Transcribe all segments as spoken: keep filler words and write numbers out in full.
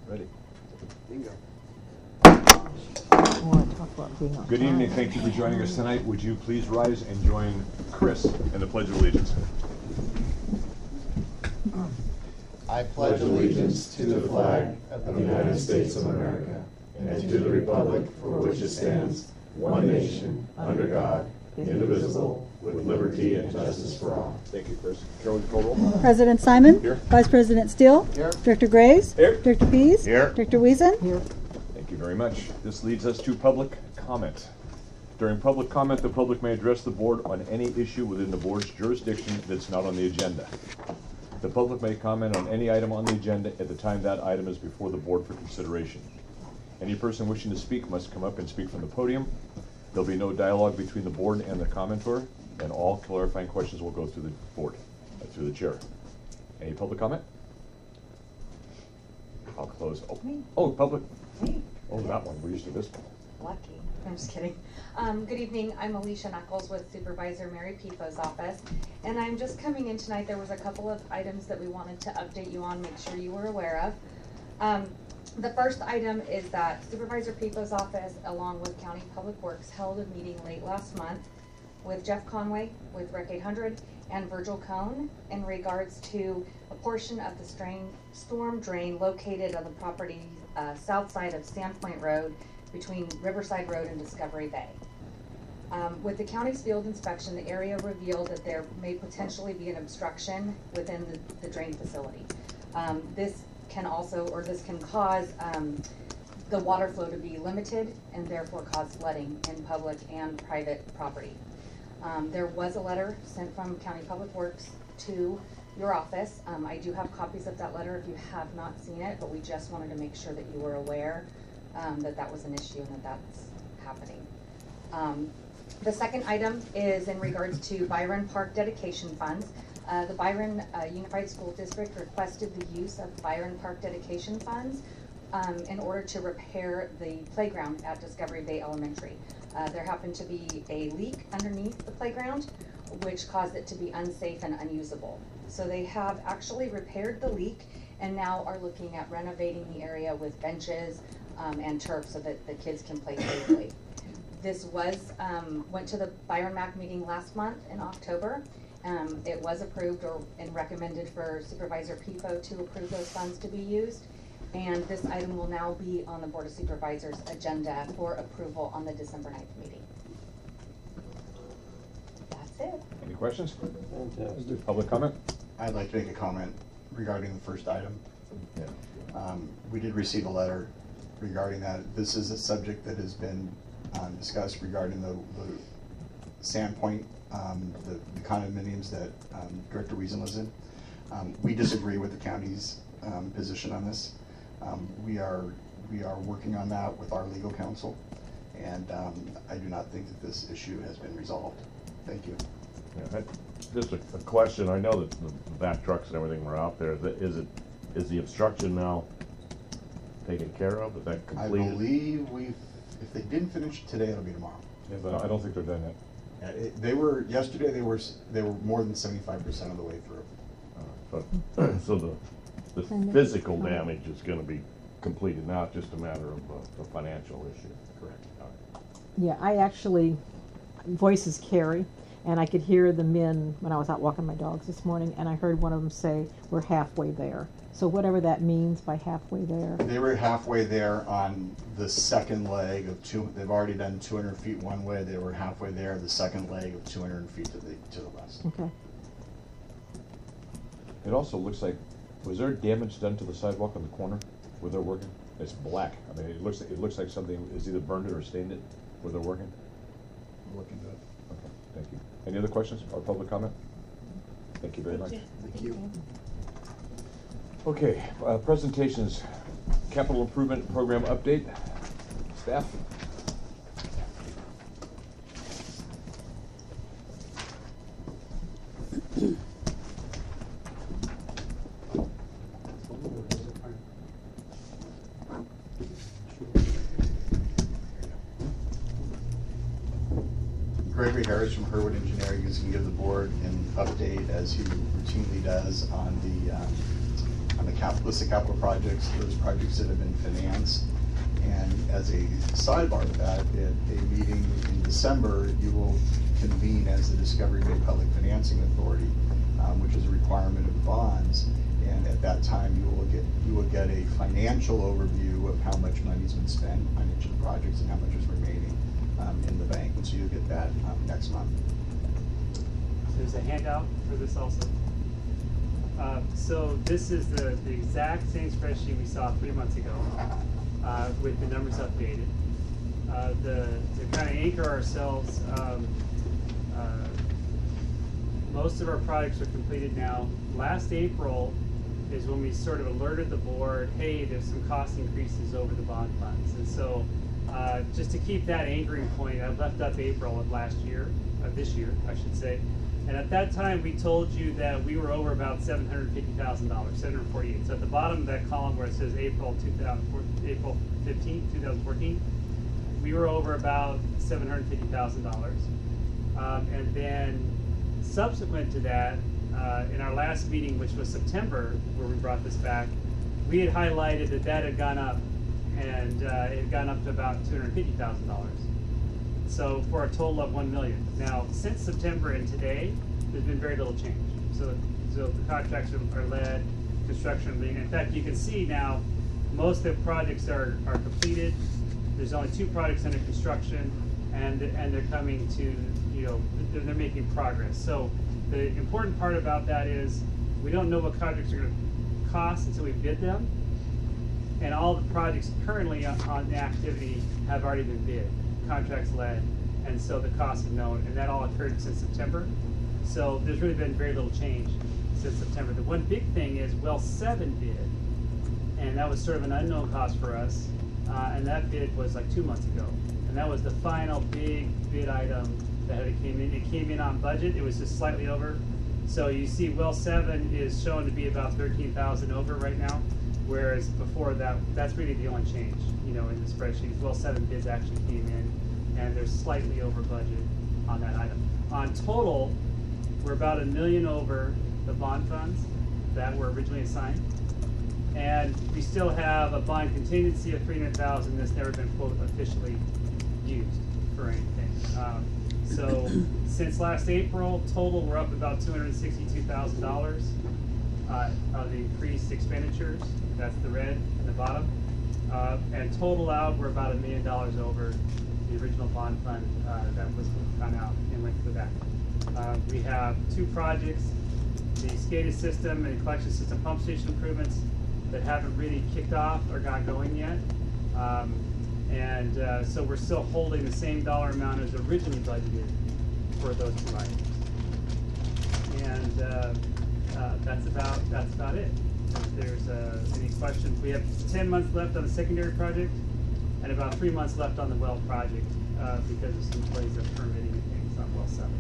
Ready. Bingo. I want to talk about being on Good time. evening. Thank you for joining us tonight. Would you please rise and join Chris in the Pledge of Allegiance? I pledge allegiance to the flag of the United States of America and to the republic for which it stands, one nation, under God, indivisible, with liberty and justice for all. Thank you, Chris. Carol, would you call roll? President Simon? Here. Vice President Steele? Here. Director Graves? Here. Director Pease? Here. Director Wiesen? Here. Thank you very much. This leads us to public comment. During public comment, the public may address the board on any issue within the board's jurisdiction that's not on the agenda. The public may comment on any item on the agenda at the time that item is before the board for consideration. Any person wishing to speak must come up and speak from the podium. There'll be no dialogue between the board and the commenter, and all clarifying questions will go through the board, uh, through the chair. Any public comment? I'll close. Oh, Me. oh public. Me. Oh, that one. We're used to this one. Lucky. I'm just kidding. Um, good evening. I'm Alicia Knuckles with Supervisor Mary Pifo's office. And I'm just coming in tonight. There was a couple of items that we wanted to update you on, make sure you were aware of. Um, the first item is that Supervisor Pifo's office, along with County Public Works, held a meeting late last month with Jeff Conway, with Rec eight hundred, and Virgil Cohn in regards to a portion of the strain, storm drain located on the property uh, south side of Sandpoint Road between Riverside Road and Discovery Bay. Um, with the county's field inspection, the area revealed that there may potentially be an obstruction within the, the drain facility. Um, this can also, or this can cause um, the water flow to be limited and therefore cause flooding in public and private property. Um, there was a letter sent from County Public Works to your office. Um, I do have copies of that letter if you have not seen it, but we just wanted to make sure that you were aware um, that that was an issue and that that's happening. Um, the second item is in regards to Byron Park dedication funds. Uh, the Byron uh, Unified School District requested the use of Byron Park dedication funds um, in order to repair the playground at Discovery Bay Elementary. Uh, there happened to be a leak underneath the playground, which caused it to be unsafe and unusable. So they have actually repaired the leak and now are looking at renovating the area with benches um, and turf so that the kids can play safely. This was, um, went to the Byron Mac meeting last month in October. Um, it was approved or and recommended for Supervisor Pifo to approve those funds to be used. And this item will now be on the Board of Supervisors agenda for approval on the December ninth meeting. That's it. Any questions? Fantastic. Public comment? I'd like to make a comment regarding the first item. Yeah. Um, we did receive a letter regarding that. This is a subject that has been um, discussed regarding the, the Sandpoint, um, the, the condominiums that um, Director Wiesen lives in. Um, we disagree with the county's um, position on this. Um, we are we are working on that with our legal counsel, and um, I do not think that this issue has been resolved. Thank you. Yeah, I- just a, a question. I know that the back trucks and everything were out there. Is it- Is it is the obstruction now taken care of? Is that I completed? believe we've. If they didn't finish it today, it'll be tomorrow. Yeah, but I don't think they're done yet. Yeah, it, they were yesterday. They were s- they were more than seventy-five percent of the way through. Uh, but- so the the physical damage is going to be completed now. It's just a matter of uh, a financial issue. Correct. All right. Yeah, I actually, voices carry, and I could hear the men when I was out walking my dogs this morning, and I heard one of them say, "We're halfway there." So whatever that means by halfway there. They were halfway there on the second leg of two. They've already done two hundred feet one way. They were halfway there. The second leg of two hundred feet to the to the west. Okay. It also looks like, was there damage done to the sidewalk on the corner where they're working? It's black. I mean, it looks it looks like something is either burned it or stained it where they're working. Looking good. Okay, thank you. Any other questions or public comment? Thank you very much. Thank you. Okay, uh, presentations, capital improvement program update. Staff? Gregory Harris from Herwood Engineering is going to give the board an update, as he routinely does, on the um, on the cap, list of capital projects, those projects that have been financed. And as a sidebar to that, at a meeting in December, you will convene as the Discovery Bay Public Financing Authority, um, which is a requirement of the bonds. And at that time, you will get, you will get a financial overview of how much money's been spent on each of the projects and how much is remaining um, in the bank. And so you'll get that um, next month. There's a handout for this also. Uh, so this is the, the exact same spreadsheet we saw three months ago, uh, with the numbers updated. Uh, the, to kind of anchor ourselves, um, uh, most of our projects are completed now. Last April is when we sort of alerted the board, hey, there's some cost increases over the bond funds. And so uh, just to keep that anchoring point, I left up April of last year, of this year, I should say. And at that time, we told you that we were over about seven hundred fifty thousand dollars, seven hundred forty-eight. So at the bottom of that column where it says April two thousand four, April fifteenth, two thousand fourteen, we were over about seven hundred fifty thousand dollars. Um, and then subsequent to that, uh, in our last meeting, which was September, where we brought this back, we had highlighted that that had gone up, and uh, it had gone up to about two hundred fifty thousand dollars. So for a total of one million. Now, since September and today, there's been very little change. So, so the contracts are, are led, construction being. In fact, you can see now most of the projects are, are completed. There's only two projects under construction, and and they're coming to, you know, they're, they're making progress. So the important part about that is we don't know what projects are going to cost until we bid them, and all the projects currently on, on the activity have already been bid. Contracts led, and so the costs are known, and that all occurred since September. So there's really been very little change since September. The one big thing is well seven bid, and that was sort of an unknown cost for us, uh, and that bid was like two months ago, and that was the final big bid item that it came in. It came in on budget. It was just slightly over. So you see, well seven is shown to be about thirteen thousand over right now, whereas before that, that's really the only change, you know, in the spreadsheet. Well seven bids actually came in, and they're slightly over budget on that item. On total, we're about a million over the bond funds that were originally assigned, and we still have a bond contingency of three hundred thousand that's never been quote officially used for anything. Um, so since last April, total we're up about two hundred sixty-two thousand dollars uh, of increased expenditures. That's the red in the bottom. Uh, and total out, we're about a million dollars over the original bond fund uh, that was gone out and went to the back. Uh, we have two projects, the SCADA system and collection system pump station improvements that haven't really kicked off or got going yet. Um, and uh, so we're still holding the same dollar amount as originally budgeted for those two items. And uh, uh, that's about that's about it. If there's uh, any questions, we have ten months left on the secondary project and about three months left on the well project uh, because of some delays of permitting and things on well seven.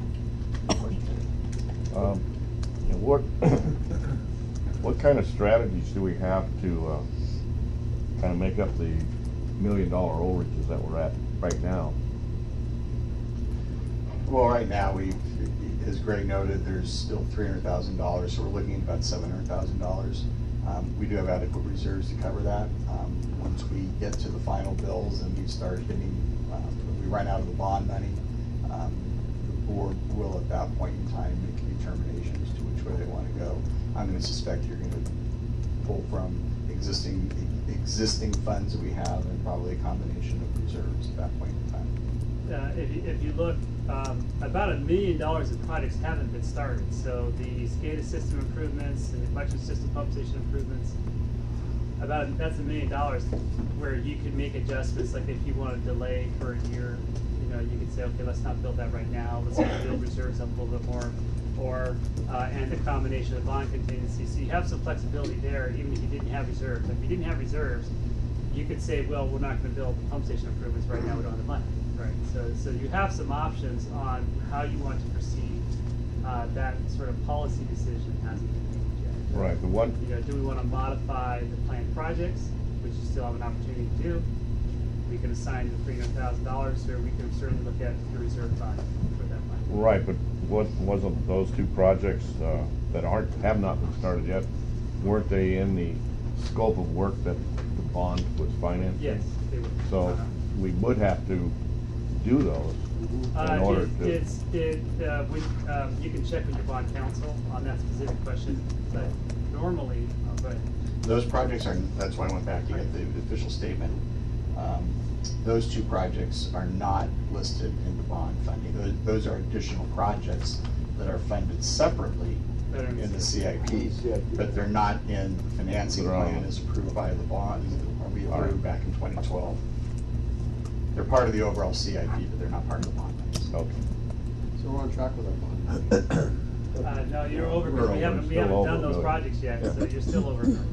Um, and what, what kind of strategies do we have to, uh, kind of make up the million dollar overages that we're at right now? Well, right now, we, as Greg noted, there's still three hundred thousand dollars, so we're looking at about seven hundred thousand dollars. Um, we do have adequate reserves to cover that. Um, once we get to the final bills and we start hitting, um, we run out of the bond money, um, the board will at that point in time make determinations to which way they want to go. I'm going to suspect you're going to pull from existing existing funds that we have and probably a combination of reserves at that point in time. Uh, if, you, if you look, um, about a million dollars of projects haven't been started. So the SCADA system improvements and the collection system pump station improvements, about that's a million dollars where you could make adjustments. Like if you want to delay for a year, you know, you could say, okay, let's not build that right now. Let's build reserves up a little bit more, or uh, and the combination of bond contingency. So you have some flexibility there, even if you didn't have reserves. If you didn't have reserves, you could say, well, we're not going to build pump station improvements right now. We don't have the money. Right, so so you have some options on how you want to proceed. Uh, that sort of policy decision hasn't been made yet. Right, the one, You know, do we want to modify the planned projects, which you still have an opportunity to do? We can assign the three hundred thousand dollars, or we can certainly look at the reserve fund for that money. right, but what, wasn't those two projects, uh, that aren't, have not been started yet, weren't they in the scope of work that the bond was financed? Yes, they would. So Uh-huh. we would have to do those in Uh, order it, to. it's, it, uh, we, um, you can check with your bond counsel on that specific question, but normally, oh, go ahead. Those projects are, that's why I went back to get the official statement. Um, Those two projects are not listed in the bond funding. Those, those are additional projects that are funded separately That are in in the C C I P, C I P. but they're not in the financing They're on- plan as approved by the bond, or we All right. approved back in twenty twelve. They're part of the overall C I P, but they're not part of the bond. Okay. So we're on track with our bond. Uh, no, you're over, We're we over, haven't, we still haven't over done a those million. projects yet, Yeah. so you're still over on the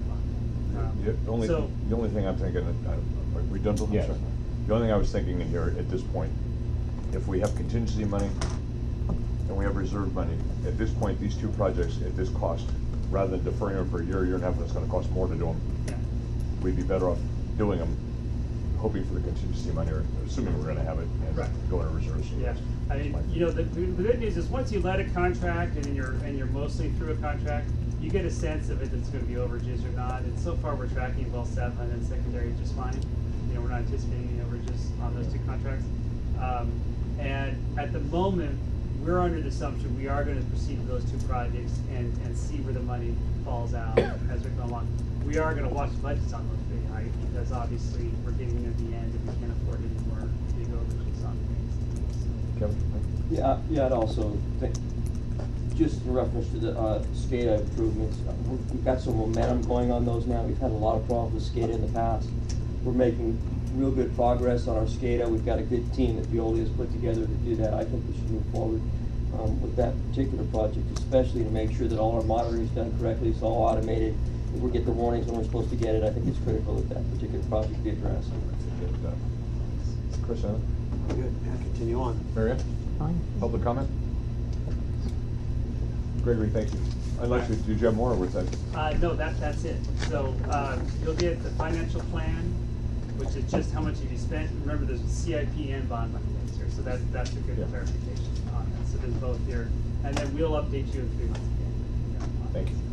bond. Um, The only, So, the only thing I'm thinking, uh, are we done? Bill? I'm Yes. sorry. The only thing I was thinking in here at this point, if we have contingency money and we have reserve money, at this point, these two projects at this cost, rather than deferring them for a year, year and a half, and it's gonna cost more to do them, yeah. we'd be better off doing them, hoping for the contingency money, or assuming we're gonna have it, and Right. go into reserves. Yeah, I mean, you know, the, the good news is once you let a contract and then you're, and you're mostly through a contract, you get a sense of if it's gonna be overages or not, and so far we're tracking well seven and secondary just fine. You know, we're not anticipating any overages on those two contracts. Um, and at the moment, we're under the assumption we are gonna proceed with those two projects and, and see where the money falls out as we go along. We are gonna watch the budgets on those big hikes, because obviously we're getting near the end and we can't afford any more big overages on things. Kevin? Yeah, yeah, I'd also think, just in reference to the, uh, SCADA improvements, uh, we've, we've got some momentum going on those now. We've had a lot of problems with SCADA in the past. We're making real good progress on our SCADA. We've got a good team that Veolia has put together to do that. I think we should move forward, um, with that particular project, especially to make sure that all our monitoring is done correctly, it's all automated. If we get the warnings when we're supposed to get it, I think it's critical that that particular project be addressed. And, uh, Chris, uh, Good, yeah, continue on. Mary Ann? Fine. Public comment? Gregory, thank you. Unless, you- did you have more, or was that? Uh, no, that, that's it. So, uh, you'll get the financial plan, which is just how much have you spent. Remember, there's C I P and bond money next year, so that, that's a good Yeah. clarification on that. So there's both here, and then we'll update you in three months again. Thank you.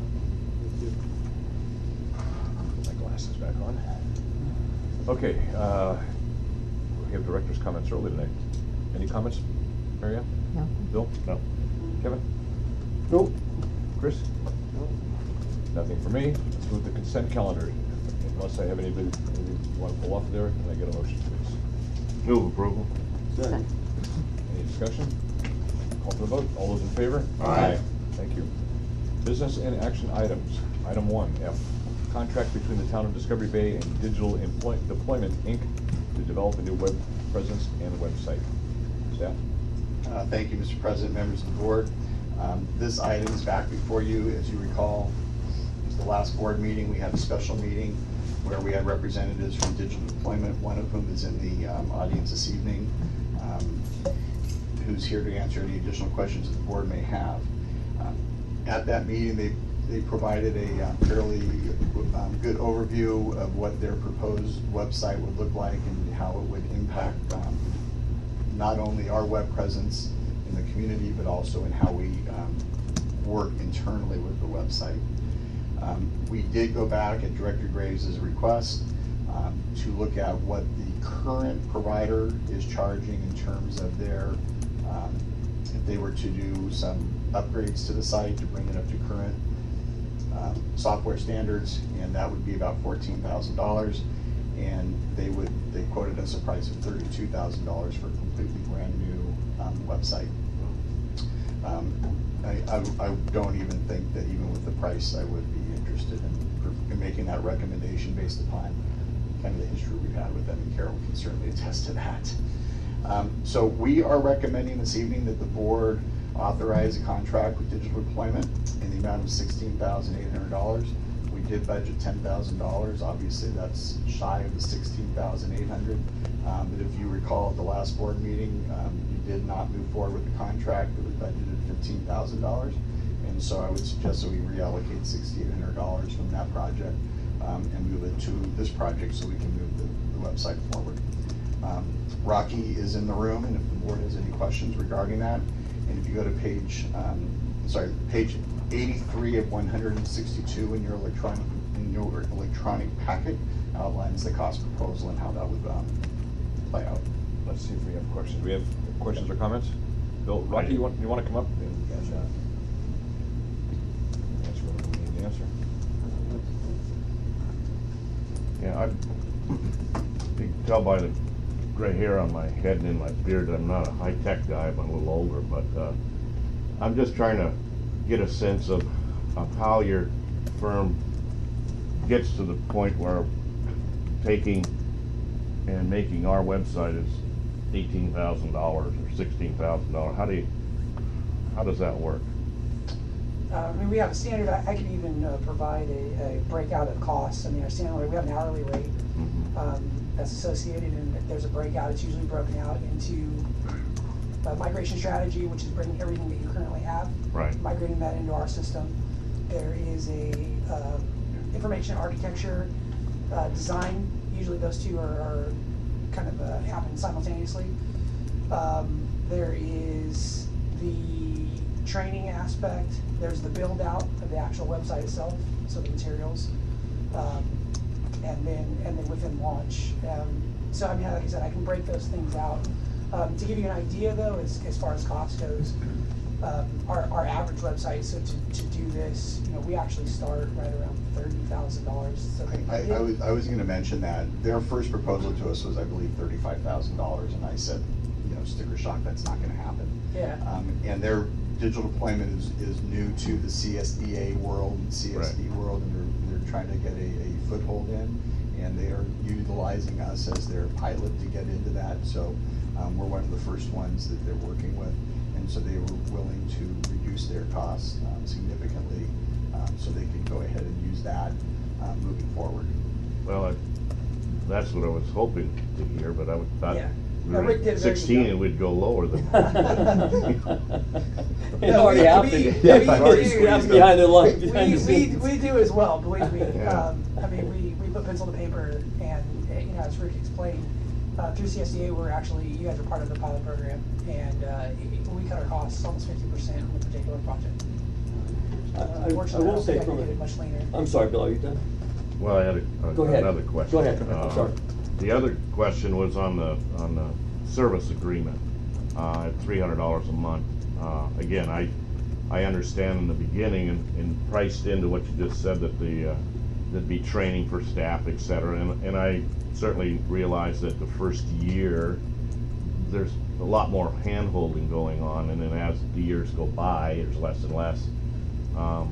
Put my glasses back on. Okay, uh, we have director's comments early tonight. Any comments, Mary Ann? No. Bill? No. Kevin? Nope. Chris? Nothing for me. Let's move the consent calendar. Unless I have anybody, anything you want to pull off there, can I get a motion, please? Move approval. Second. Any discussion? Call for the vote. All those in favor? Aye. Thank you. Business and action items. Item one, F, contract between the town of Discovery Bay and Digital Employ- Deployment, Incorporated to develop a new web presence and website. Staff? Uh, Thank you, Mister President, members of the board. Um, This item is back before you. As you recall, it was the last board meeting. We had a special meeting where we had representatives from Digital Deployment, one of whom is in the um, audience this evening, um, who's here to answer any additional questions that the board may have. Um, At that meeting, they, they provided a um, fairly um, good overview of what their proposed website would look like and how it would impact um, not only our web presence in the community, but also in how we um, work internally with the website. Um, we did go back at Director Graves' request um, to look at what the current provider is charging in terms of their, um, if they were to do some upgrades to the site to bring it up to current um, software standards, and that would be about fourteen thousand dollars. And they would, they quoted us a price of thirty-two thousand dollars for a completely brand new um, website. Um, I, I, I don't even think that even with the price, I would be interested in, in making that recommendation based upon kind of the history we've had with them, and Carol can certainly attest to that. Um, so we are recommending this evening that the board authorize a contract with Digital Deployment in the amount of sixteen thousand eight hundred dollars. We did budget ten thousand dollars. Obviously, that's shy of the sixteen thousand eight hundred dollars. Um, but if you recall at the last board meeting, um, you did not move forward with the contract. It was budgeted fifteen thousand dollars. And so I would suggest that we reallocate six thousand eight hundred dollars from that project um, and move it to this project so we can move the, the website forward. Um, Rocky is in the room, and if the board has any questions regarding that, and if you go to page, um, sorry, page eighty-three of one hundred sixty-two in your electronic, in new electronic packet outlines the cost proposal and how that would um, play out. Let's see if we have questions. We have questions or comments? Bill, Rocky, you want, you want to come up? Answer whatever we need to answer. Yeah, I, you can tell by the gray hair on my head and in my beard that I'm not a high-tech guy, I'm a little older, but uh, I'm just trying to get a sense of, of how your firm gets to the point where taking and making our website is eighteen thousand dollars or sixteen thousand dollars. How do you, how does that work? Uh, I mean, we have a standard, I, I can even uh, provide a, a breakout of costs. I mean, our standard, we have an hourly rate Mm-hmm. um, that's associated, and if there's a breakout, it's usually broken out into a migration strategy, which is bringing everything that you currently have, Right. migrating that into our system. There is a uh, information architecture uh, design. Usually those two are, are kind of uh, happen simultaneously. Um, there is the training aspect. There's the build out of the actual website itself, so the materials, um, and then and then within launch. Um, so I mean, like I said, I can break those things out. Um, to give you an idea, though, as, as far as cost goes, um, our, our average website, so to, to do this, you know, we actually start right around thirty thousand dollars. So I, I, was, I was going to mention that their first proposal to us was, I believe, thirty-five thousand dollars, and I said, you know, sticker shock, that's not going to happen. Yeah. Um, and their digital deployment is, is new to the C S D A world and C S D Right. world, and they're, they're trying to get a, a foothold in, and they are utilizing us as their pilot to get into that. So um, we're one of the first ones that they're working with, and so they were willing to reduce their costs um, significantly, um, so they can go ahead and use that um, moving forward. Well, I, that's what I was hoping to hear, but I would- thought Yeah. we No, were Rick did a at very good sixteen job. and we'd go lower than. It already we- happened. we- Yeah, we it's already do- squeezed behind the line, We, behind the we, scenes. we do as well, believe me. Yeah. Um, I mean, we, we put pencil to paper, and, uh, you know, as Rick explained, uh, through C S D A, we're actually, you guys are part of the pilot program, and uh, it- we cut our costs almost fifty percent on the particular project. I- I- I Unfortunately, will don't say think I from can a- get it much leaner. I'm sorry, Bill, are you done? Well, I had a, a- Go ahead. another question. Go ahead, I'm Uh, sorry. The other question was on the, on the service agreement, uh, at three hundred dollars a month. Uh, again, I, I understand in the beginning and, and priced into what you just said that the, uh, there'd be training for staff, et cetera, and, and I certainly realize that the first year, there's a lot more hand-holding going on, and then as the years go by, there's less and less. Um,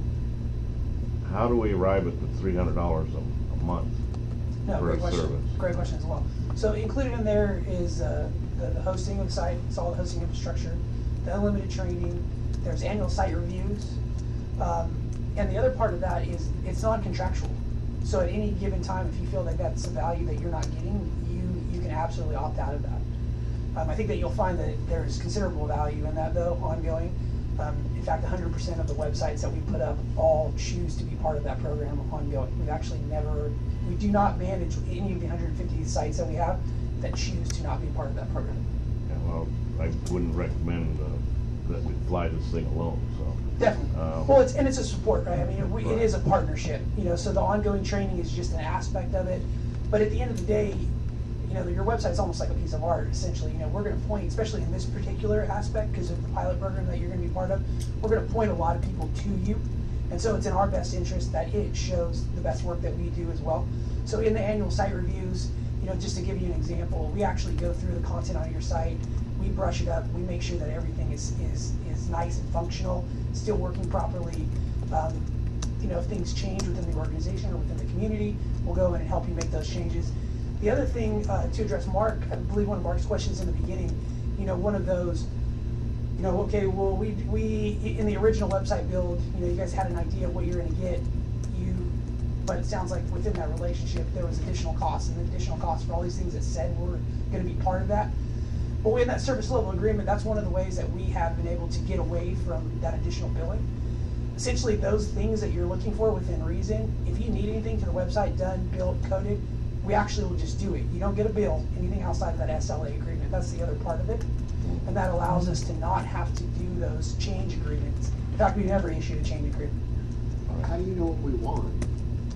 how do we arrive at the three hundred dollars a, a month No, for great a question. service? Great question as well. So included in there is uh, the, the hosting of the site, it's all the hosting infrastructure, the unlimited training, there's annual site reviews. Um, and the other part of that is it's non-contractual. So at any given time, if you feel that that's a value that you're not getting, you, you can absolutely opt out of that. Um, I think that you'll find that there's considerable value in that, though, ongoing. Um, in fact, one hundred percent of the websites that we put up all choose to be part of that program ongoing. We've actually never, we do not manage any of the one hundred fifty sites that we have that choose to not be part of that program. Yeah, well, I wouldn't recommend uh, that we fly this thing alone, so. Definitely. Um, Well, it's, and it's a support, right? I mean, we, Right. it is a partnership, you know, so the ongoing training is just an aspect of it. But at the end of the day, you know, your website's almost like a piece of art, essentially. You know, we're going to point, especially in this particular aspect, because of the pilot program that you're going to be part of, we're going to point a lot of people to you. And so it's in our best interest that it shows the best work that we do as well. So in the annual site reviews, you know, just to give you an example, we actually go through the content on your site, we brush it up, we make sure that everything is, is, is nice and functional, still working properly. Um, you know, if things change within the organization or within the community, we'll go in and help you make those changes. The other thing, uh, to address Mark, I believe one of Mark's questions in the beginning, you know, one of those, you know, okay, well, we, we, in the original website build, you know, you guys had an idea of what you're gonna get, you, but it sounds like within that relationship, there was additional costs, and additional costs for all these things that said were gonna be part of that. But in that service level agreement, that's one of the ways that we have been able to get away from that additional billing. Essentially, those things that you're looking for within reason, if you need anything to the website done, built, coded, we actually will just do it. You don't get a bill, anything outside of that S L A agreement. That's the other part of it. And that allows us to not have to do those change agreements. In fact, we never issued a change agreement. How do you know what we want?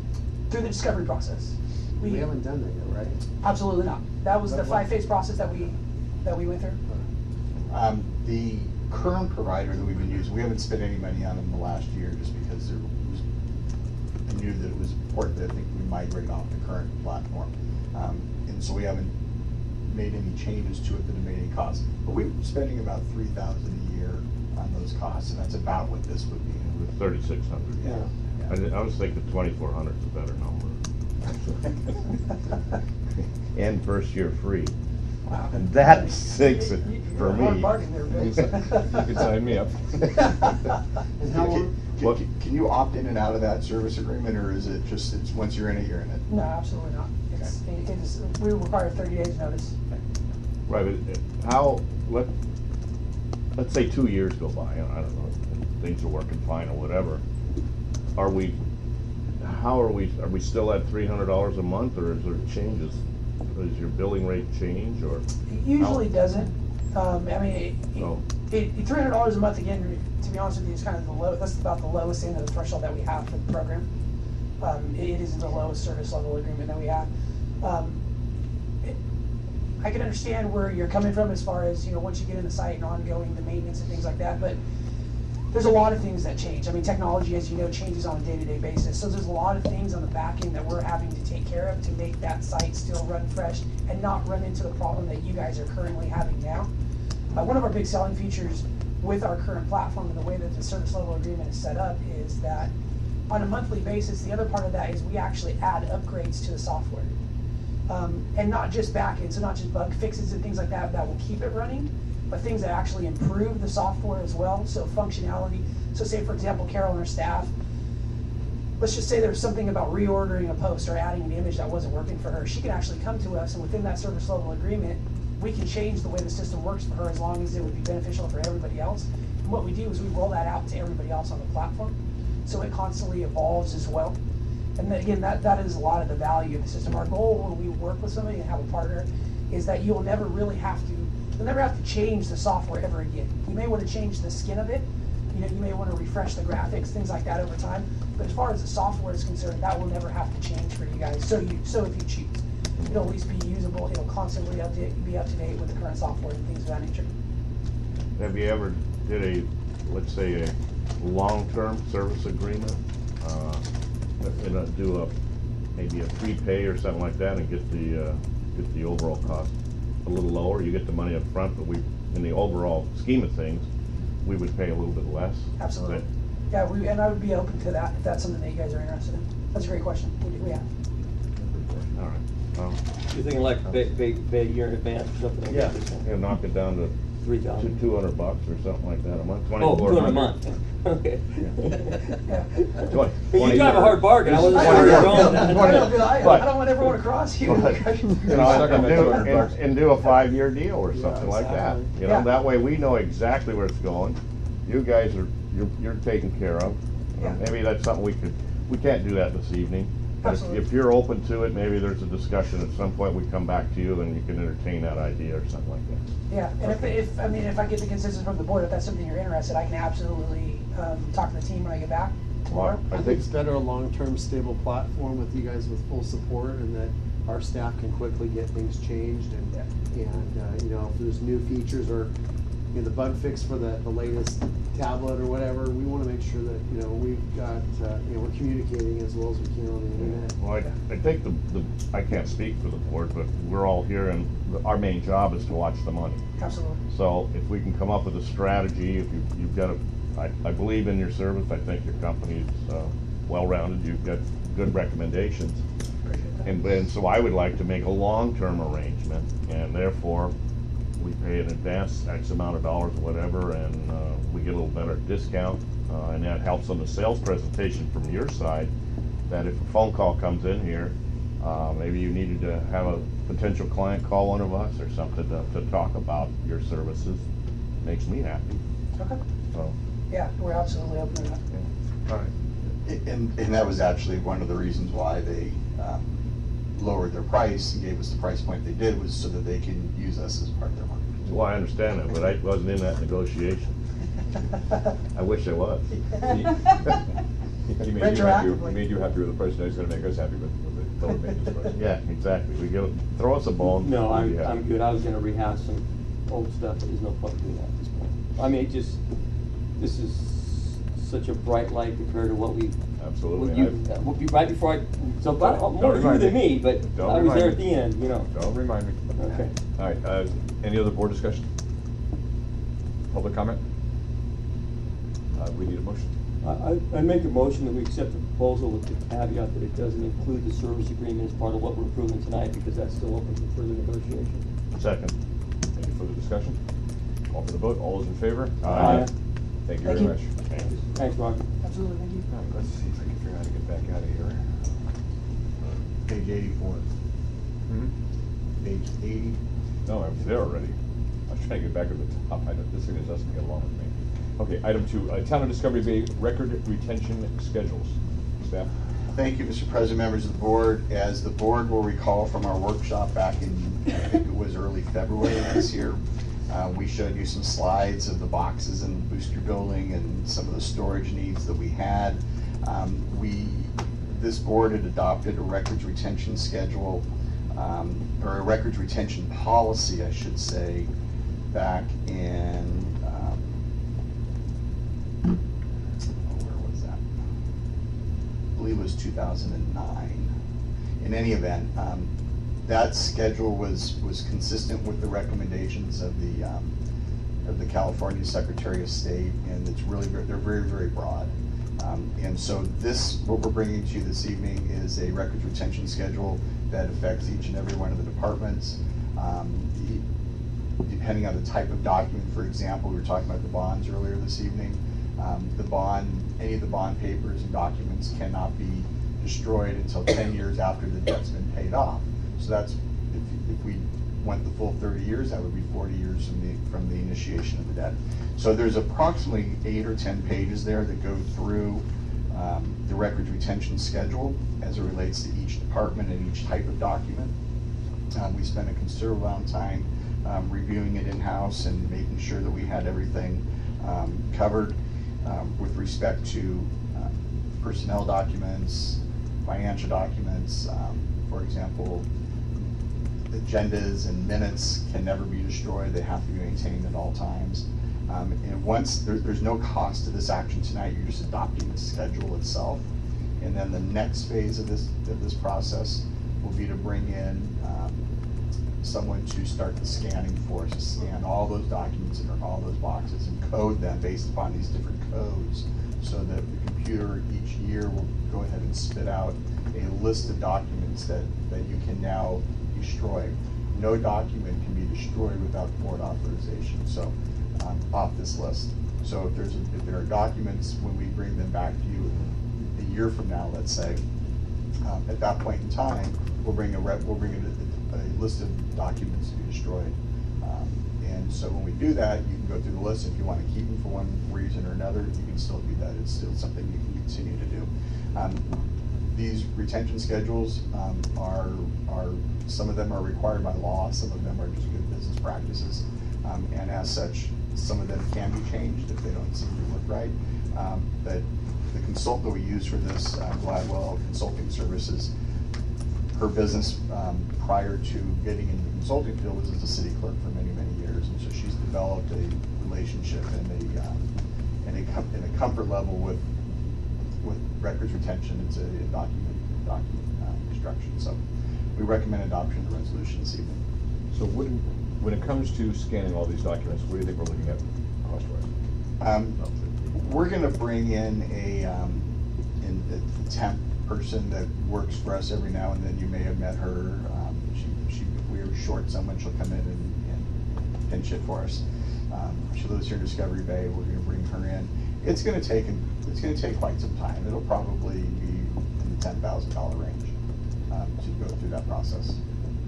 through the discovery process. We haven't done that yet, right? Absolutely not. That was the What- what- five-phase process that we, that we went through. Um, the current provider that we've been using, we haven't spent any money on them the last year just because there was, I knew that it was important that I think we migrate off the current platform. Um, and so we haven't made any changes to it that have made any costs. But we're spending about three thousand a year on those costs, and that's about what this would be. Thirty-six hundred. Yeah. I, di- I was thinking twenty-four hundred is a better number. And first year free. Wow. And that sinks it You- for you're a hard me. bargain there, Vince. You can sign me up. And how long, Can, What? can, can you opt in and out of that service agreement, or is it just, it's, once you're in it, you're in it? No, absolutely not. It's, it it is, we require thirty days notice. Right, but uh, how, let, let's say two years go by, and I don't know, and things are working fine or whatever. Are we, how are we, are we still at three hundred dollars a month, or is there changes? Does your billing rate change, or? It usually doesn't. Um, I mean, it, Oh. it, it, three hundred dollars a month, again, to be honest with you, is kind of the low, that's about the lowest end of the threshold that we have for the program. Um, it, it is the lowest service level agreement that we have. Um, it, I can understand where you're coming from as far as, you know, once you get in the site and ongoing, the maintenance and things like that, but there's a lot of things that change. I mean, technology, as you know, changes on a day-to-day basis. So there's a lot of things on the back end that we're having to take care of to make that site still run fresh and not run into the problem that you guys are currently having now. Uh, one of our big selling features with our current platform and the way that the service level agreement is set up is that on a monthly basis, the other part of that is we actually add upgrades to the software. Um, and not just backend, so not just bug fixes and things like that that will keep it running, but things that actually improve the software as well, so functionality. So say, for example, Carol and her staff, let's just say there was something about reordering a post or adding an image that wasn't working for her. She can actually come to us, and within that service level agreement, we can change the way the system works for her as long as it would be beneficial for everybody else. And what we do is we roll that out to everybody else on the platform, so it constantly evolves as well. And then again, that, that is a lot of the value of the system. Our goal when we work with somebody and have a partner is that you'll never really have to, you'll never have to change the software ever again. You may want to change the skin of it, you know, you may want to refresh the graphics, things like that over time. But as far as the software is concerned, that will never have to change for you guys. So you, so if you choose, it'll at least be usable. It'll constantly update, be up to date with the current software and things of that nature. Have you ever did a, let's say, a long-term service agreement? Uh, and uh, do a, maybe a prepay or something like that and get the, uh, get the overall cost a little lower? You get the money up front, but we, in the overall scheme of things, we would pay a little bit less. Absolutely. But- Yeah, we, and I would be open to that if that's something that you guys are interested in. That's a great question. We, do- we have. All right. Well, You're thinking like pay, pay, pay a year in advance or something like yeah, that? yeah, knock it down to Three two, thousand. two hundred bucks or something like that a month, Oh, twenty-four two hundred. hundred a month, okay. Yeah. Twenty- You twenty drive a years. hard bargain, I wasn't Twenty sure where you're years. going. I Twenty- don't, I, but- I don't want everyone across you. But, you know, Stuck on and that do, two hundred bucks. and, and do a five-year deal or Yeah, something like that. exactly. You know, Yeah. that way we know exactly where it's going. You guys are, you're, you're taken care of. Yeah. Maybe that's something we could, we can't do that this evening. But if- Absolutely. if you're open to it, maybe there's a discussion at some point, we come back to you and you can entertain that idea or something like that. Yeah, and if, if, I mean, if I get the consensus from the board, if that's something you're interested, I can absolutely, um, talk to the team when I get back tomorrow. I think it's better a long-term stable platform with you guys with full support, and that our staff can quickly get things changed, and, and, uh, you know, if there's new features or, you know, the bug fix for the, the latest tablet or whatever, we wanna make sure that, you know, we've got, uh, you know, we're communicating as well as we can on the internet. Well, I, I think the, the, I can't speak for the board, but we're all here and the- our main job is to watch the money. Absolutely. So if we can come up with a strategy, if you, you've got a, I, I believe in your service, I think your company's, uh, well-rounded, you've got good recommendations. Appreciate that. And, and so I would like to make a long-term arrangement, and therefore, we pay in advance X amount of dollars or whatever, and, uh, we get a little better discount, uh, and that helps on the sales presentation from your side, that if a phone call comes in here, uh, maybe you needed to have a potential client call one of us or something to, to talk about your services, makes me happy, Okay. so, Yeah, we're absolutely open to that. yeah. All right. And, and that was actually one of the reasons why they um, lowered their price and gave us the price point they did, was so that they can use us as part of their marketing. Well, I understand that, but I wasn't in that negotiation. I wish I was. He made you happy, he retroactively. made you happy with the price, now he's gonna make us happy with, with the lower maintenance price. Yeah, exactly. We give, throw us a bone. No, we'll be I'm, happy. I'm good. I was gonna rehash some old stuff, but there's no point doing that at this point. I mean, it just, this is such a bright light compared to what we, Absolutely. what you, and I- uh, what you, right before I, so about, Don't more you remind than me. me, but Don't I was there remind at me. the end, you know. Don't remind me. Okay. All right, uh, any other board discussion? Public comment? Uh, we need a motion. I, I- I make a motion that we accept the proposal with the caveat that it doesn't include the service agreement as part of what we're approving tonight, because that's still open for further negotiation. Second. Any further discussion? Call for the vote, all those in favor? Aye. Thank you Thank very you. much. Thanks. Thanks, Roger. Absolutely, thank you. All right, let's see if I can figure out how to get back out of here. Page eighty-four, Hmm? page eighty. No, I was there already. I was trying to get back to the top. I don't, this thing doesn't get along with me. Okay, item two, uh, Town of Discovery Bay record retention schedules. Staff? Thank you, Mister President, members of the board. As the board will recall from our workshop back in, I think it was early February this year, uh, we showed you some slides of the boxes in the booster building and some of the storage needs that we had. Um, we, this board had adopted a records retention schedule, um, or a records retention policy, I should say, back in, um, oh, where was that? I believe it was two thousand nine. In any event, um, that schedule was, was consistent with the recommendations of the, um, of the California Secretary of State, and it's really, ver- they're very, very broad. Um, and so this, what we're bringing to you this evening is a records retention schedule that affects each and every one of the departments. Um, the- depending on the type of document, for example, we were talking about the bonds earlier this evening. Um, the bond, any of the bond papers and documents cannot be destroyed until ten years after the debt's been paid off. So that's, if, if we went the full thirty years, that would be forty years from the, from the initiation of the debt. So there's approximately eight or ten pages there that go through um, the records retention schedule as it relates to each department and each type of document. Um, we spent a considerable amount of time um, reviewing it in-house and making sure that we had everything um, covered um, with respect to uh, personnel documents, financial documents. Um, for example, agendas and minutes can never be destroyed. They have to be maintained at all times. Um, and once, there, there's no cost to this action tonight, you're just adopting the schedule itself. And then the next phase of this, of this process will be to bring in um, someone to start the scanning for us, to scan all those documents in all those boxes and code them based upon these different codes, so that the computer each year will go ahead and spit out a list of documents that, that you can now destroy. No document can be destroyed without board authorization, so um, off this list. So if there's a, if there are documents, when we bring them back to you a year from now, let's say, um, at that point in time, we'll bring a rep, we'll bring a, a list of documents to be destroyed. Um, and so when we do that, you can go through the list. If you want to keep them for one reason or another, you can still do that. It's still something you can continue to do. Um, these retention schedules um, are are some of them are required by law. Some of them are just good business practices, um, and as such, some of them can be changed if they don't seem to look right. Um, but the consultant that we use for this, uh, Gladwell Consulting Services, her business um, prior to getting into the consulting field was as a city clerk for many, many years, and so she's developed a relationship and a um, and a, com- and a comfort level with with records retention. It's a, a document document uh, construction. So we recommend adoption of the resolution this evening. So when, when it comes to scanning all these documents, what do you think we're looking at cost-wise? Um, we're going to bring in a, um, in a temp person that works for us every now and then. You may have met her. Um, she, she, if we are short someone, she'll come in and, and pinch it for us. Um, she lives here in Discovery Bay. We're going to bring her in. It's going to take it's going to take quite some time. It'll probably be in the ten thousand dollar range um, to go through that process.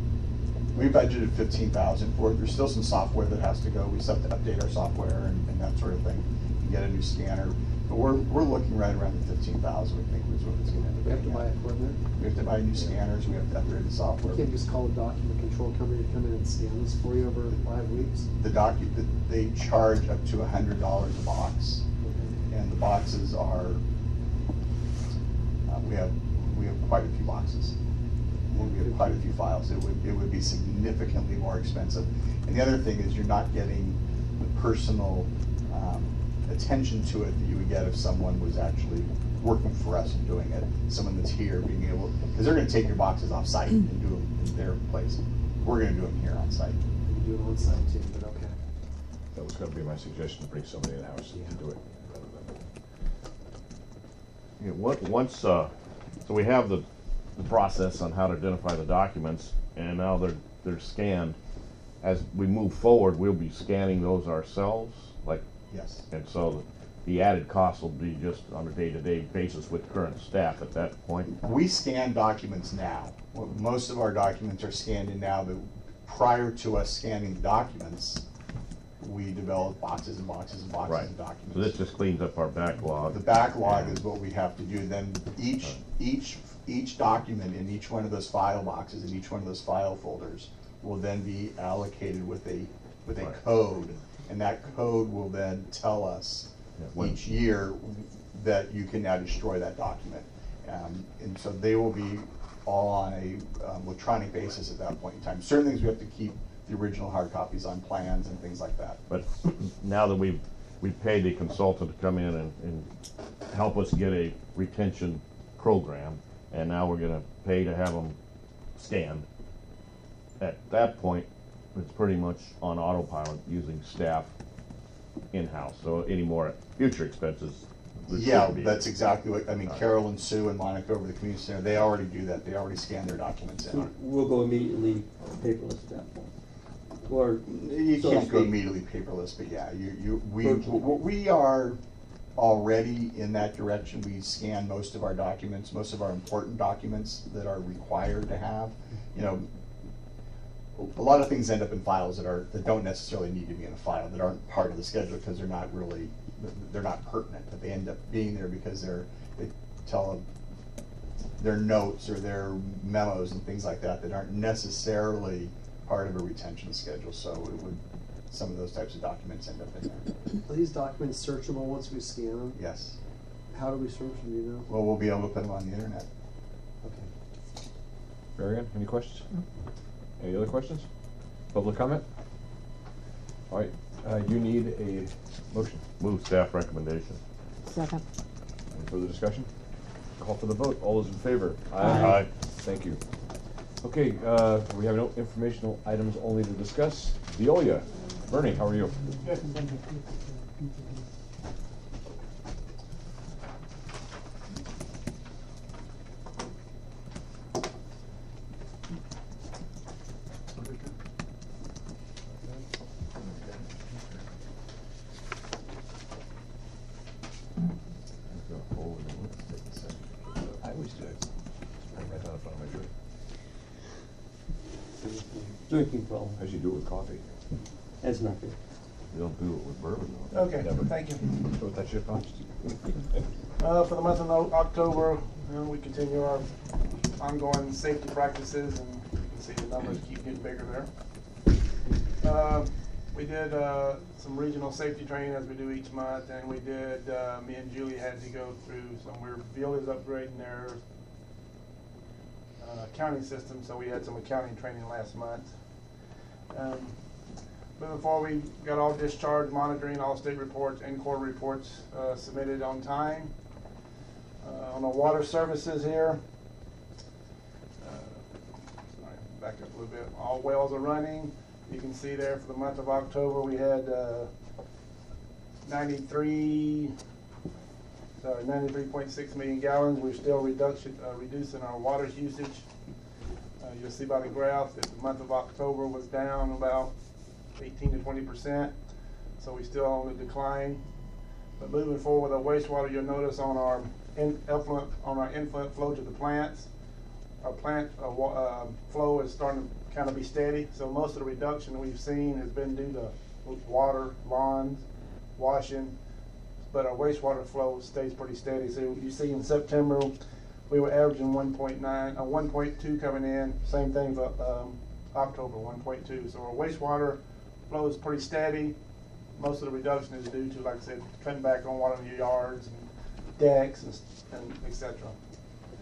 We budgeted fifteen thousand for it. There's still some software that has to go. We still have to update our software and, and that sort of thing, and get a new scanner. But we're we're looking right around the fifteen thousand. We think is what it's going to end up We have to being buy at. equipment. We have to buy new scanners. We have to upgrade the software. You can't just call a document control company to come in and scan this for you over five weeks. The docu they charge up to a hundred dollars a box, and the boxes are Uh, we have, we have quite a few boxes. We have quite a few files. It would, it would be significantly more expensive. And the other thing is you're not getting the personal um, attention to it that you would get if someone was actually working for us and doing it. Someone that's here being able, because they're gonna take your boxes off site and do them in their place. We're gonna do them here on site. You can do it on site too, but okay. That was gonna be my suggestion, to bring somebody in the house to do it. Yeah, what, once, uh, so we have the, the process on how to identify the documents, and now they're, they're scanned. As we move forward, we'll be scanning those ourselves, like, Yes. and so the added cost will be just on a day-to-day basis with current staff at that point. We scan documents now. Well, most of our documents are scanned in now, but prior to us scanning the documents, we develop boxes and boxes and boxes Right. of documents. So this just cleans up our backlog. The backlog is what we have to do. Then each, each, each document in each one of those file boxes, in each one of those file folders, will then be allocated with a, with a Right. code. And that code will then tell us Yeah, when- each year that you can now destroy that document. Um, and so they will be all on a um, electronic basis at that point in time. Certain things we have to keep the original hard copies on plans and things like that. But now that we've, we've paid a consultant to come in and, and help us get a retention program, and now we're gonna pay to have them scanned. At that point, it's pretty much on autopilot using staff in-house, so any more future expenses. would Yeah, be- that's exactly what, I mean, Carol and Sue and Monica over the community center, they already do that. They already scan their documents So in. we'll go immediately paperless at that point. Or, You so to can't go speak. immediately paperless, but yeah, you, you, we, Virtual. w- we are already in that direction. We scan most of our documents, most of our important documents that are required to have. You know, a lot of things end up in files that are, that don't necessarily need to be in a file, that aren't part of the schedule because they're not really, they're not pertinent, but they end up being there because they're, they tell their notes or their memos and things like that that aren't necessarily part of a retention schedule, so it would, some of those types of documents end up in there. Are these documents searchable once we scan them? Yes. How do we search them, do you know? Well, we'll be able to put them on the internet. Okay. Marianne, any questions? Any other questions? Public comment? All right, uh, you need a motion. Move staff recommendation. Second. Any further discussion? Call for the vote. All those in favor? Aye. Thank you. Okay, uh, we have no informational items only to discuss. Veolia. Bernie, how are you? I always do. It's right down in front of my drink. Drinking problem, How'd you do it with coffee? that's not good. You don't do it with bourbon though. Okay, Never. thank you. Throw that shit on. Uh, for the month of O- October, you know, we continue our ongoing safety practices, and you can see the numbers keep getting bigger there. Uh, we did, uh, some regional safety training as we do each month, and we did, uh, me and Julie had to go through some, we're, Veolia's upgrading their, uh, accounting system, so we had some accounting training last month. Um, Moving forward, we got all discharge monitoring, all state reports and quarter reports uh, submitted on time. Uh, on the water services here, uh, sorry, back up a little bit. All wells are running. You can see there for the month of October, we had uh, ninety-three, sorry, ninety-three point six million gallons. We're still reduction, uh, reducing our water usage. Uh, you'll see by the graph that the month of October was down about eighteen to twenty percent, so we still on the decline. But moving forward with our wastewater, you'll notice on our in, effluent, on our influent flow to the plants, our plant uh, wa- uh, flow is starting to kind of be steady. So most of the reduction we've seen has been due to water, lawns, washing, but our wastewater flow stays pretty steady. So you see in September, we were averaging one point nine, uh, one point two coming in. Same thing for um, October, one point two. So our wastewater flow is pretty steady. Most of the reduction is due to, like I said, cutting back on water in your yards and decks and, and et cetera.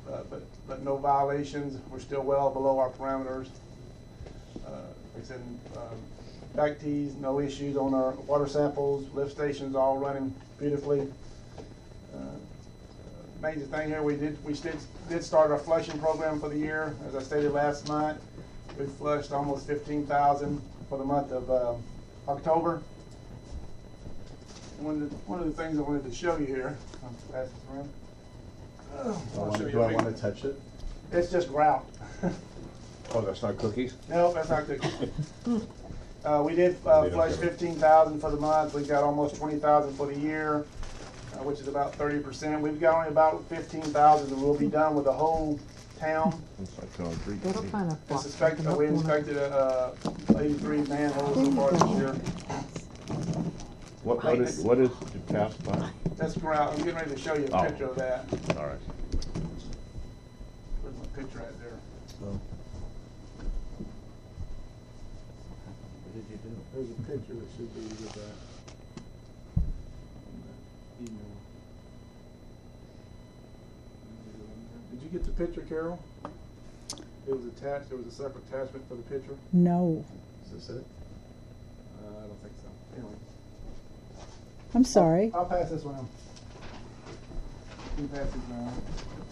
uh, but, but no violations. We're still well below our parameters. Uh, Like I said, um, back tees, no issues on our water samples, lift stations all running beautifully. Uh, Major thing here, we did, we did, did start our flushing program for the year. As I stated last month, we flushed almost fifteen thousand for the month of uh, October. One of, the, one of the things I wanted to show you here, I'll pass this around. Oh, Do I I'll wanna- show do you a I big- want to touch it? It's just grout. Oh, that's not cookies? No, that's not good. Uh, we did uh, They don't flush get it. fifteen thousand for the month. We've got almost twenty thousand for the year, uh, which is about thirty percent. We've got only about fifteen thousand, and we'll be done with the whole town. Looks like concrete. That'll kind of I block. suspect that we inspected uh, eighty-three manholes so far this year. What, what is, what is the cast by? That's grout. I'm getting ready to show you a Oh. picture of that. All right. Where's my picture at there? What did you do? There's a picture that should be with that. Email. Did you get the picture, Carol? It was attached, there was a separate attachment for the picture? No. Is this it? Uh, I don't think so. Anyway. I'm sorry. I'll pass this one on. You pass this one on.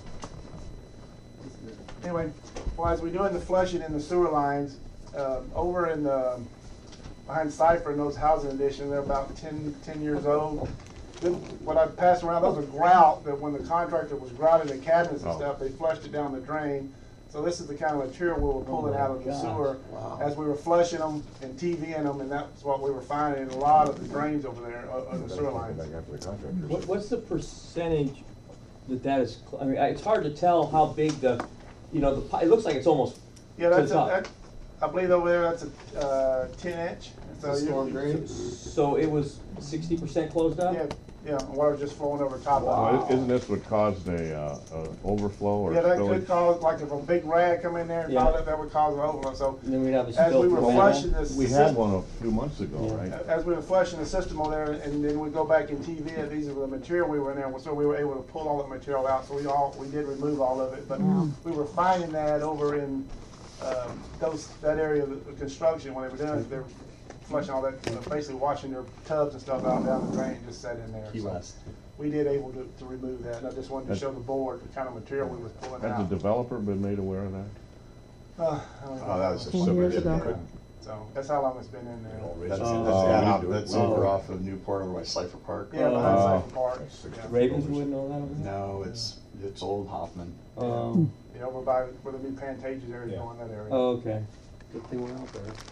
This is it. Anyway, well, as we're doing the flushing in the sewer lines, uh, over in the, behind Cypher in those housing additions, they're about ten, ten years old. Then what I passed around, those are grout, that when the contractor was grouting the cabinets and Oh. stuff, they flushed it down the drain. So this is the kind of material we were pulling out of the sewer as we were flushing them and TVing them, and that's what we were finding in a lot of the drains over there, uh, on the sewer lines. Back after the contractors. What, what's the percentage that that is, cl- I mean, I- it's hard to tell how big the, you know, the, pi- it looks like it's almost Yeah, to that's the a, top. that, I believe over there, that's a, uh, ten inch. So It's a you- storm drain. So it was sixty percent closed up? Yeah, yeah, water just flowing over top of Well, it. Isn't this what caused a, uh, uh, overflow or Yeah, that spillage? could cause, like if a big rag come in there and Yeah. pile it, that would cause an overflow, so. And then we'd have a As spill we from were the manhole? flushing this. We had one a few months ago, Yeah. right? As we were flushing the system over there, and then we go back and T V it, these are the material we were in there, so we were able to pull all that material out, so we all, we did remove all of it, but we were finding that over in, um, those, that area of the construction, when they were doing it, they were flushing all that, you know, basically washing their tubs and stuff out down the drain, just set in there. Key So West. We did able to, to remove that, and I just wanted to That's- show the board the kind of material we was pulling Has the out. developer been made aware of that? Uh, I don't know. Oh, that was just Ten somebody years that ago. couldn't- So, that's how long it's been in there. That's, Oh. that's, Oh, yeah, we no, do it. that's Oh. over off of Newport over by Cypher Park. Yeah, behind Oh. Cypher Park. That's Yeah. sixty Ravens dollars. wouldn't know that over there? No, it's, it's old Hoffman. Um, Yeah, over by where the new Pantages area is Yeah. going, that area. oh, okay. Good thing we're out there.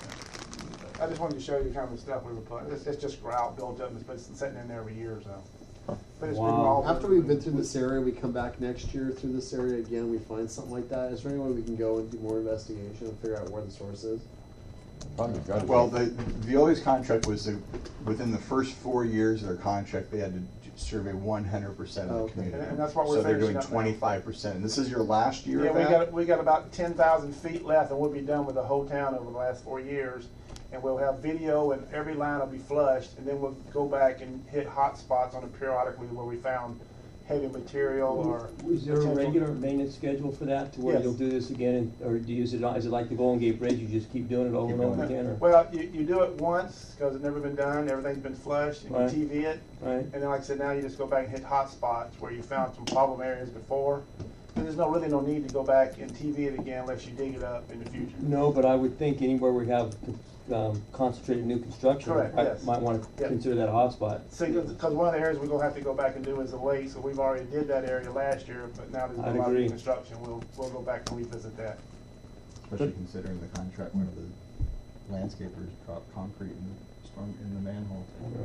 I just wanted to show you kind of the stuff we were putting. It's, it's just grout built up, and it's been sitting in there every year, so. But it's been Wow. all. After we've been through this area, we come back next year through this area again, we find something like that. Is there any way we can go and do more investigation and figure out where the source is? Probably gotta be. Well, the, Veolia's contract was to, within the first four years of their contract, they had to survey one hundred percent of the Okay. community. And- and that's what we're So they're finishing doing up now. twenty-five percent, and this is your last year Yeah, of we that? got, we got about ten thousand feet left, and we'll be done with the whole town over the last four years. And we'll have video, and every line will be flushed, and then we'll go back and hit hot spots on it periodically where we found heavy material or. Is there a potential- regular maintenance schedule for that, to where Yes. you'll do this again, and- or do you, is it, is it like the Golden Gate Bridge, you just keep doing it over and Keep over doing it. again, or? Well, you, you do it once, because it's never been done, everything's been flushed, and you Right. T V it. Right. And then, like I said, now you just go back and hit hot spots where you found some problem areas before. And there's no, really no need to go back and T V it again unless you dig it up in the future. No, but I would think anywhere we have, um, concentrated new construction, Correct, I yes. might wanna Yeah. consider that a hotspot. See, because one of the areas we're gonna have to go back and do is the lake, so we've already did that area last year, but now there's I'd a lot of agree. construction, we'll, we'll go back and revisit that. Especially considering the contract, one of the landscapers dropped concrete in the storm, in the manhole.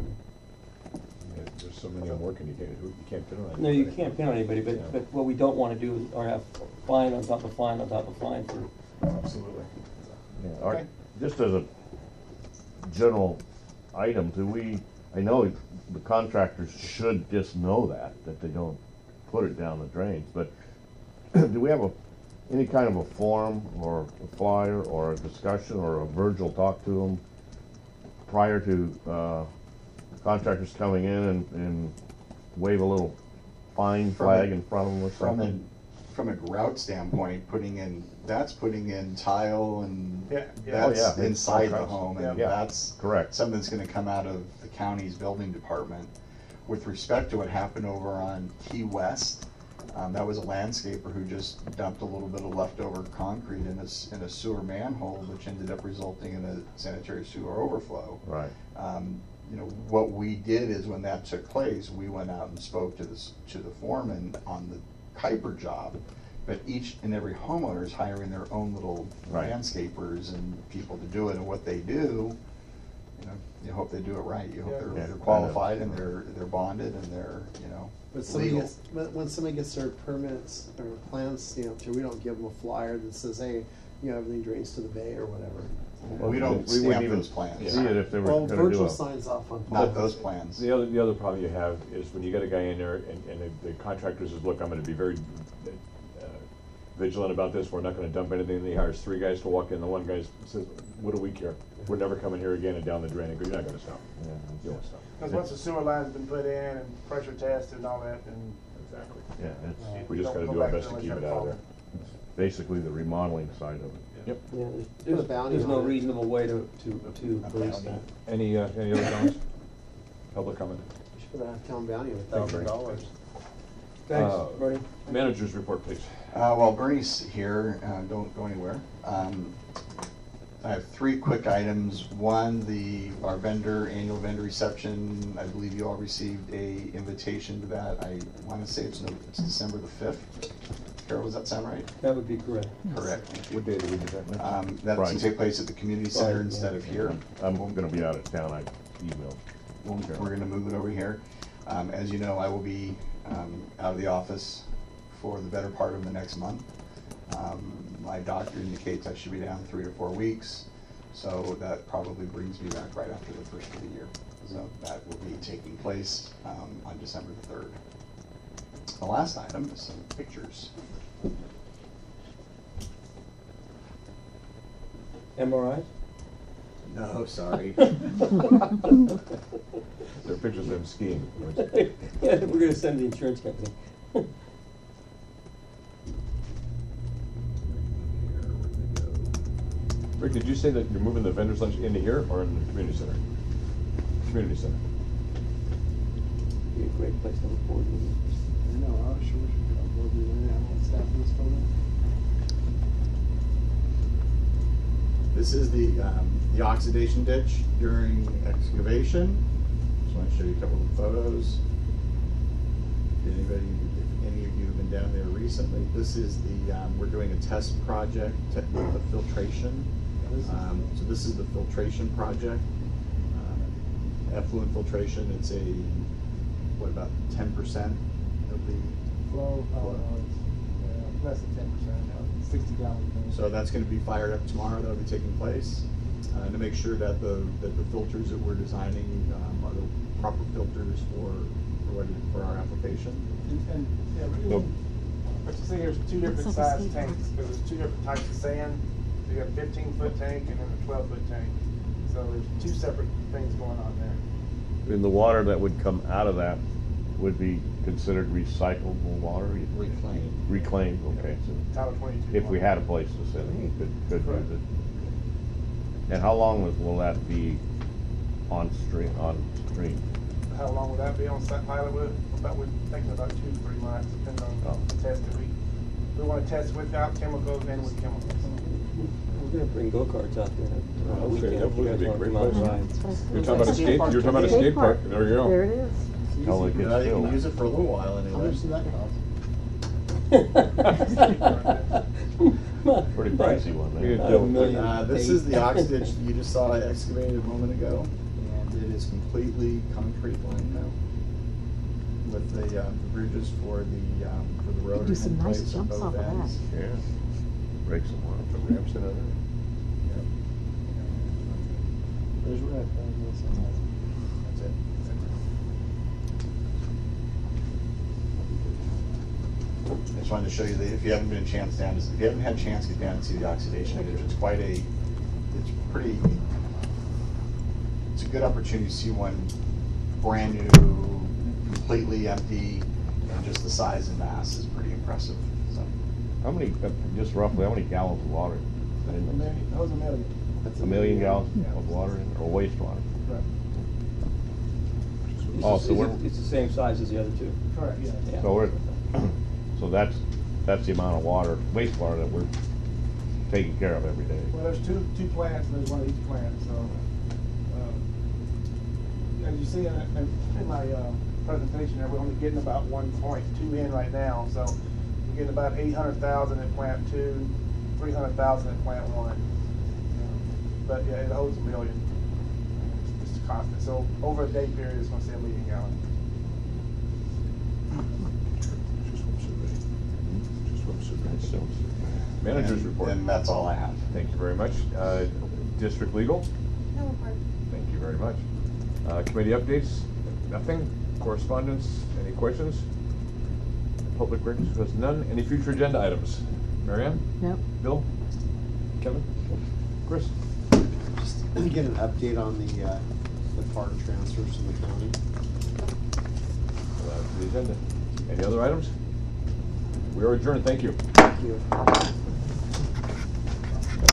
Yeah, There's so many I'm working, you can't, you can't fit on it. No, you can't pin on anybody, Yeah. but, but what we don't wanna do is, or have fine on top of fine on top of fine for, Absolutely. Yeah, our- Okay. Just as a general item, do we, I know the contractors should just know that, that they don't put it down the drains, but do we have a, any kind of a form or a flyer or a discussion or a Virgil talk to them prior to, uh, contractors coming in and, and wave a little fine From flag a- in front of them or From something? an, from a grout standpoint, putting in, that's putting in tile and Yeah, yeah. that's Oh, yeah. inside the All home, and Yeah. that's Correct. something that's gonna come out of the county's building department. With respect to what happened over on Key West, um, that was a landscaper who just dumped a little bit of leftover concrete in a, s- in a sewer manhole, which ended up resulting in a sanitary sewer overflow. Right. Um, you know, what we did is when that took place, we went out and spoke to the, s- to the foreman on the Kuiper job. But each and every homeowner is hiring their own little Right. landscapers and people to do it, and what they do, you know, you hope they do it right. You hope Yeah. they're, Yeah, they're I know. qualified and they're, they're bonded and they're, you know, But somebody legal. gets, when when somebody gets their permits or plans stamped here, we don't give them a flyer that says, hey, you know, everything drains to the bay or whatever. Well, we don't We wouldn't stamp even those plans. See it if they were Well, gonna do Virgil a. signs off on. Not those plans. The other, the other problem you have is when you get a guy in there and, and the the contractor says, look, I'm gonna be very uh, vigilant about this, we're not gonna dump anything, and he hires three guys to walk in, the one guy says, what do we care? We're never coming here again and down the drain, and go, you're not gonna stop. You won't stop. Because once the sewer line's been put in and pressure tested and all that, then. Exactly. Yeah, it's We just Don't gotta go do our back best there to keep unless it you out of have there. basically the remodeling side of it. Yep. Yeah, there's, Put a there's, bounty there's no on it. reasonable way to, to, to A police bounty. that. Any, uh, any other comments? Public comment? We should put a town bounty of a Thank you, thousand dollars. Thanks, Uh, Bernie. Manager's report, please. Uh, while Bernie's here, uh, don't go anywhere. Um, I have three quick items. One, the, our vendor, annual vendor reception, I believe you all received a invitation to that. I wanna say it's, no, it's December the fifth. Carol, does that sound right? That would be correct. Correct, thank you. What day did we do that? Um, that's Right. to take place at the community center Right, instead yeah. of here. I'm gonna be out of town, I emailed. We'll- We're gonna move it over here. Um, as you know, I will be, um, out of the office for the better part of the next month. Um, my doctor indicates I should be down three to four weeks, so that probably brings me back right after the first of the year. So that will be taking place, um, on December the third. The last item is some pictures. M R Is? No, sorry. There are pictures of him skiing. Yeah, we're gonna send the insurance company. Rick, did you say that you're moving the vendor's lunch into here or in the community center? Community center. Be a great place to have a board meeting. I know, I was sure we should get on board with that, I want staff in this building. This is the, um, the oxidation ditch during excavation. Just want to show you a couple of photos. If Anybody, if any of you have been down there recently, this is the, um, we're doing a test project to with the filtration. Um, so this is the filtration project. Um, Effluent filtration, it's a, what, about ten percent of the Flow, oh, no, it's, yeah, less than ten percent, sixty gallons. So that's gonna be fired up tomorrow, that'll be taking place, uh, to make sure that the, that the filters that we're designing, um, are the proper filters for, for what, it- for our application. And, and, yeah, we- Well- what you see here is two Looks different like a size skate tanks, because there's two different types of sand. So you got a fifteen foot tank and then a twelve foot tank. So there's two separate things going on there. And the water that would come out of that would be considered recyclable water? Reclaimed. Reclaimed, okay, so Title twenty-two. if we had a place to send it, we could, could use it. And how long was- will that be on stream, on stream? How long would that be on site pilot? We're about, we're thinking about two to three months, depending on Oh. the test that we, we wanna test without chemicals and with chemicals. We're gonna bring go-karts out there on the Okay, weekend. that if you would guys be a wanna great come out and place. ride. That's what I was You're gonna talking about a say. skate, you're talking about a skate park, there you go. There it is. Till it gets Yeah, you can filled. use it for a little while How anyway. much did that cost? Pretty pricey one, You man. do. A million Uh, this eight. is the ox ditch that you just saw excavated a moment ago, and it is completely concrete lined now. With the, uh, the bridges for the, um, for the road. do some in nice place on jumps both off of that. ends. Yeah. Break some water. Some ramps in it. Yep. There's red. That's it. I just wanted to show you that if you haven't been a chance down, if you haven't had a chance to get down and see the oxidation ditch, it's quite a, it's pretty, it's a good opportunity to see one brand new, completely empty, and just the size and mass is pretty impressive, so. How many, uh, just roughly, how many gallons of water? A million, that was a million. That's A million gallons Yeah. of water in- or wastewater? Right. It's Oh, the- so it's we're- the- It's the same size as the other two. Correct, yeah. Yeah. So we're, so that's, that's the amount of water, wastewater that we're taking care of every day. Well, there's two, two plants, and there's one at each plant, so, um, as you see in, in, in my, uh, presentation there, we're only getting about one point two in right now, so we're getting about eight hundred thousand at plant two, three hundred thousand at plant one. Um, But, yeah, it holds a million, it's just constant, so over a day period, it's gonna say a million gallons. Managers And- report. And that's all I have. Thank you very much. Uh, District Legal? No report. Thank you very much. Uh, Committee updates? Nothing? Correspondence? Any questions? Public records has none. Any future agenda items? Marianne? Yep. Bill? Kevin? Chris? Just get an update on the, uh, the park transfers from the county. Uh, The agenda. Any other items? We are adjourned. Thank you. Thank you.